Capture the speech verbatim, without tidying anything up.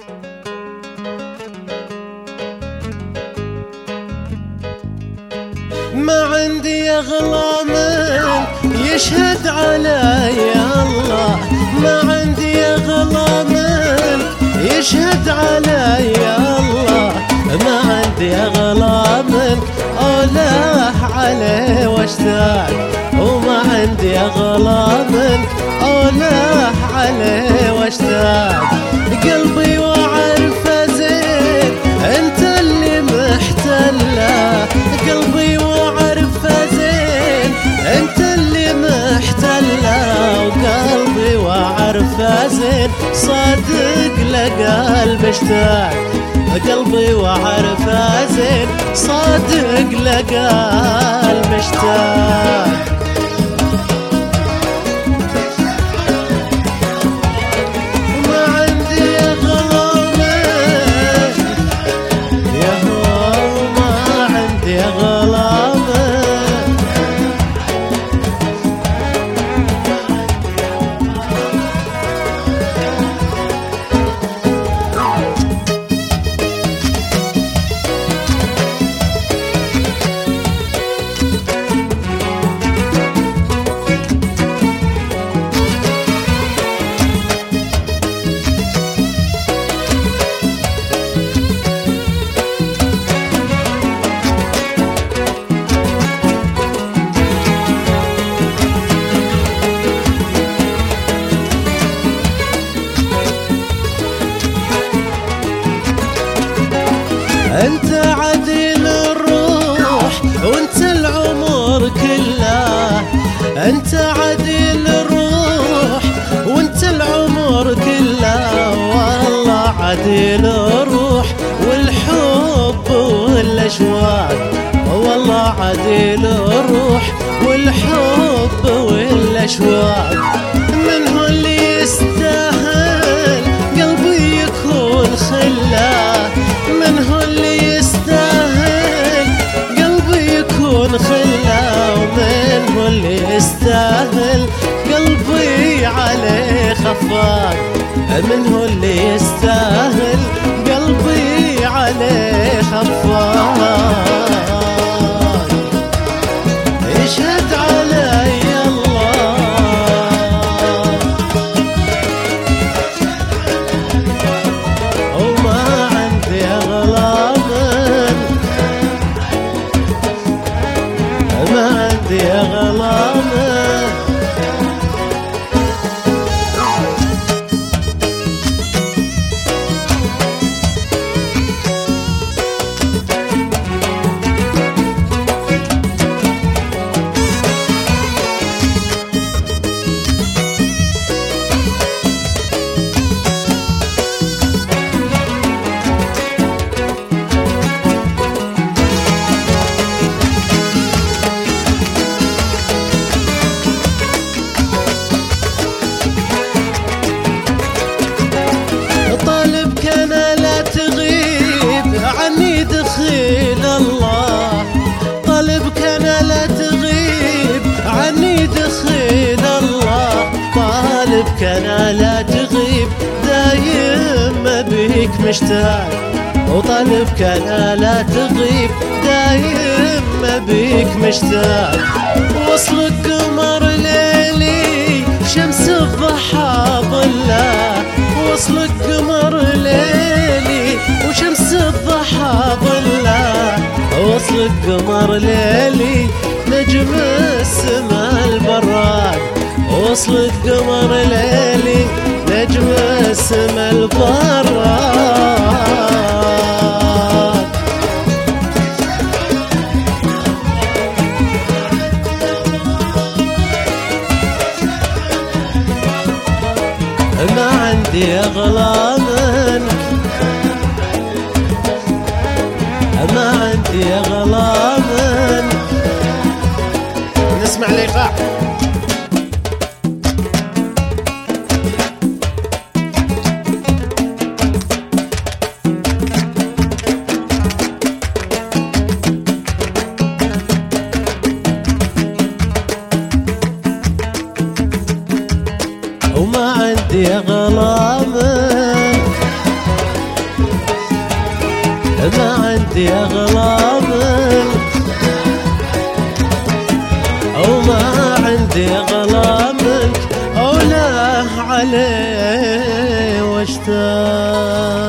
ما عندي أغلى من يشهد علي الله، ما عندي أغلى من يشهد علي الله، ما عندي أغلى من أوله عليه واشتاق، وما عندي أغلى من أوله عليه واشتاق. قلبي وعرفه زين انت اللي محتله، قلبي وعرفه زين انت اللي محتله، وقلبي وعرفه زين صادق لقلب اشتاق، قلبي وعرفه زين صادق لقلب اشتاق. انت عديل الروح وانت العمر كله، انت عديل الروح وانت العمر كله، والله عديل الروح والحب والاشواق، والله عديل الروح والحب والاشواق. من هو اللي يستاهل قلبي يكون خله، من هو اللي يستاهل قلبي يكون خله، ومن هو اللي يستاهل قلبي عليه خفاق، من هو اللي يستاهل قلبي عليه خفاق. يشهد علي الله وما عندي أغلى من، ما عندي أغلى من. طالبك أنا لا تغيب عني دخيل الله، طالبك أنا لا تغيب عني دخيل الله، طالبك أنا لا تغيب دايم بيك مشتاق، وطالبك أنا لا تغيب دايم بيك مشتاق. وصلك قمر ليلي شمس الضحى ظله، وصلك قمر ليلي وشمس الضحى ظله، وصلك قمر ليلي نجم السما البراق، وصلك قمر ليلي نجم السما البراق. ما عندي أغلى منك، ما عندي أغلى منك. نسمع الإيقاع. وما عندي أغلى منك، عندي أغلى منك أو ما عندي أغلى منك أو لا عليه واشتاق.